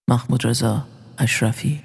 محمود رضا اشرفی.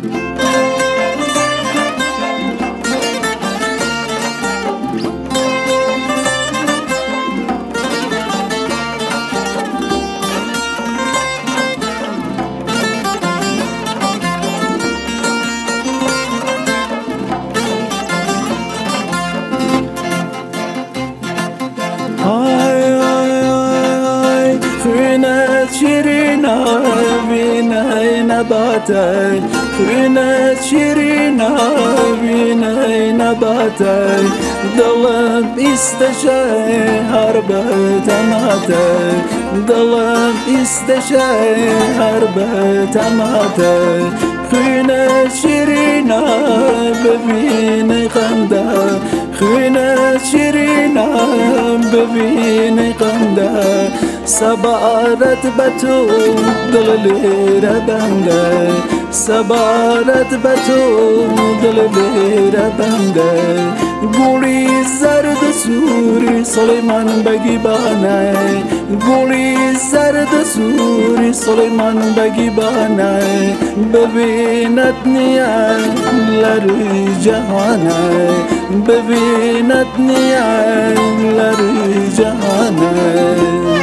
شيرينا بينا نباتي خينا شيرينا بينا نباتي ضلم استشاي هربة تماتي ضلم استشاي هربة تماتي خينا شيرينا ببيني خندا خينا شيرينا ببيني خندا سبارت بتو دلیر بنده سبارت بتو دلیر بنده گولی زرد سوری سلیمان بگیبانه گولی زرد سوری سلیمان بگیبانه ببیند نیان لروی جهانه ببیند نیان لروی جهانه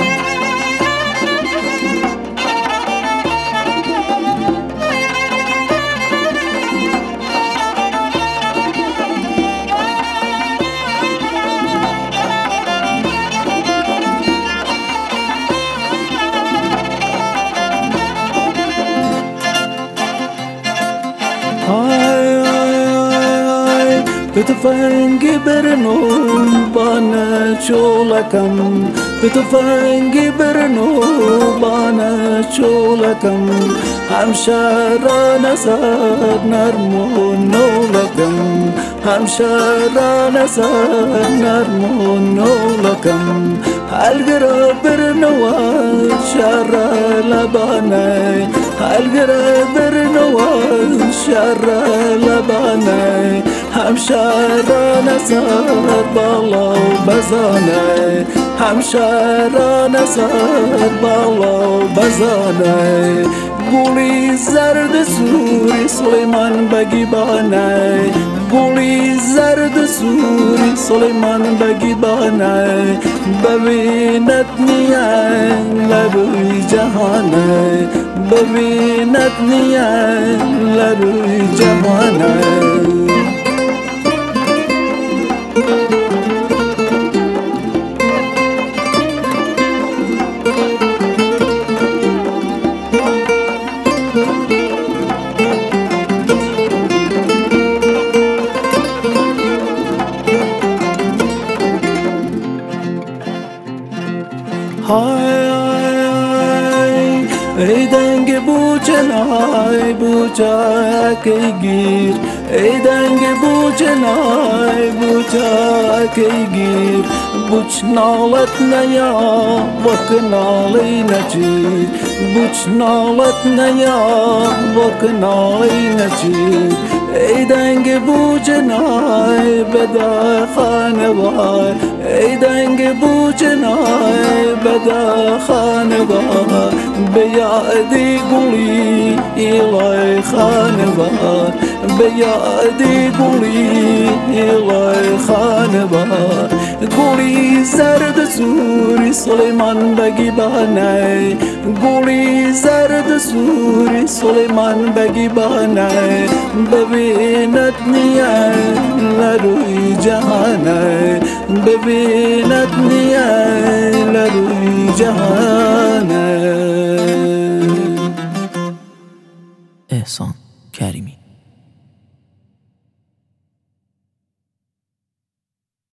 بتفنگی برنو بانه چولکم بتفنگی برنو بانه چولکم همشران سر نرمو نولکم همشران سر نرمو نولکم الگرا برنو شر لبانه الگرا برنو شر لبانه همشران سر بالا و بزانه همشران سر بالا و بزانه گولی زرد سوری سلیمان بگیبانه گولی زرد سوری سلیمان بگیبانه ببیند نیان لروی جهانه ببیند نیان لروی جهانه ای دنگ بوچنای بوچا کی گیر ای دنگ بوچنای بوچا کی گیر بوچ نالت نیا وک نالی نچی بوچ نالت نیا وک نالی نچی ای دنگ بوچنای بدا خانوار ای دنگ بوچنای بدا خانوار بیادی گولی ایلای خانوار بیادی گولی ایلای خانوار گولی زرد سوری سلیمان بگیبانه گولی زرد سوری سلیمان بگیبانه ببیند نیان لروی جهانه ببیند نیان لروی جهانه. احسان کریمی.